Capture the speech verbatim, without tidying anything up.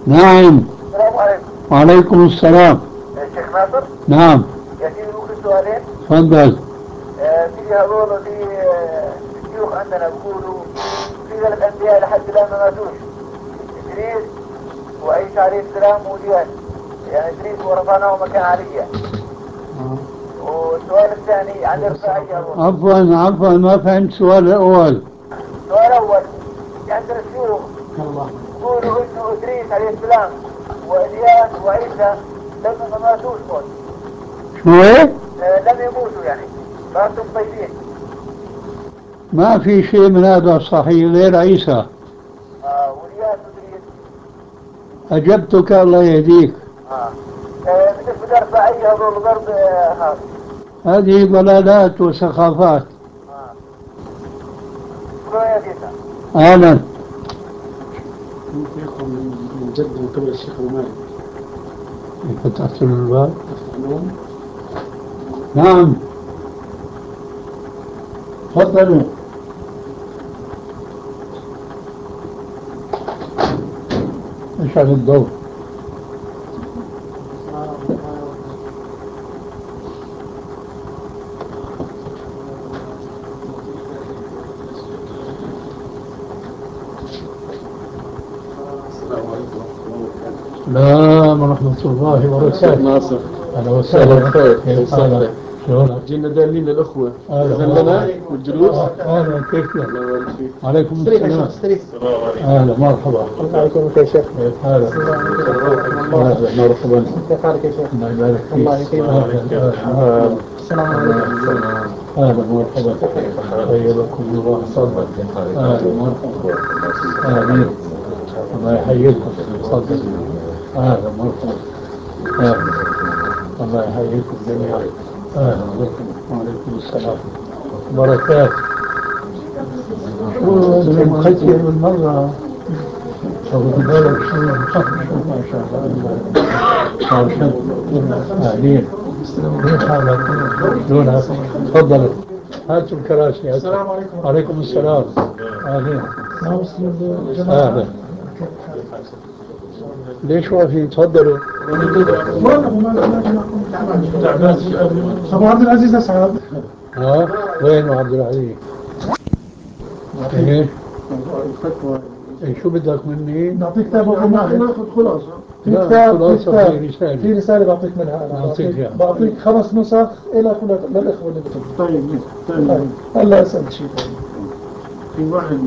نعم. السلام عليكم. وعليكم السلام. الشيخ ناصر. نعم. يا سيدي ممكن سؤالين؟ تفضل. آه، في هذول في آه، الشيوخ عندنا بيقولوا في ثلاث أنبياء لحد الآن ما ماتوش، إدريس وعيسى عليه السلام وديان، يعني إدريس ورفعناه مكان عليا. والسؤال الثاني عن الرفاعية. عفوا عفوا ما فهمت السؤال الأول. السؤال الأول، عندنا الشيوخ يقولوا إنه إدريس عليه السلام وديان وعيسى لم ما ماتوش موت. شو هيك؟ آه، لم يموتوا يعني، ماتوا طيبين. ما في شيء من هذا صحيح غير عيسى. آه وديان وإدريس. أجبتك الله يهديك. آه. آه، بالنسبة للرفاعية هذول الغرب آه، هذا. هذه ضلالات وسخافات. آه. شكرا يا سيدنا. أهلا. ممكن يقرأ من جد من قبل الشيخ أبو مالك. فتحت له الباب. النوم. نعم. تفضلوا. اشعل الضوء. السلام عليكم ورحمة الله وبركاته. السلام ورحمة الله وبركاته. ناصر. أهلا وسهلا. خير. كيف حالك؟ شلونك؟ جينا دالين للأخوة. أهلا. إذن لنا والجلوس. أهلا كيف الله يبارك فيك. وعليكم السلام. أهلا مرحبا. السلام عليكم يا شيخ. كيف حالك؟ أهلا مرحبا. كيف حالك يا شيخ؟ الله يبارك فيك. الله يكرمك. أهلا. السلام عليكم. أهلا مرحبا. طيبكم الله. تفضل. أهلا مرحبا. آمين. الله يحييكم. تفضل. أهلا مرحبا. أهلا. الله يحييكم جميعا. أهلا بكم. وعليكم السلام. بركات. شو مختم المرة؟ شو بالك شو شو ما شاء الله. أهلين. كيف حالك؟ شلونك؟ تفضلوا. هاتوا الكراسي. السلام عليكم. وعليكم السلام. أهلين. أهلا. ليش واقفين؟ تفضلوا. أبو عبد العزيز أسعد. ها؟ وين عبد العزيز؟ ايه؟ الفتوى. إيه شو بدك مني؟ نعطيك كتاب أبو مالك. ناخذ خلاصة. في لا، كتاب في خلاصة كتاب في رسالة. في رسالة بعطيك منها أنا. نعطيك بعطيك إياها. بعطيك خمس نسخ إلى كل للإخوة اللي بتجي. طيب طيب. هلا أسأل شيء. في واحد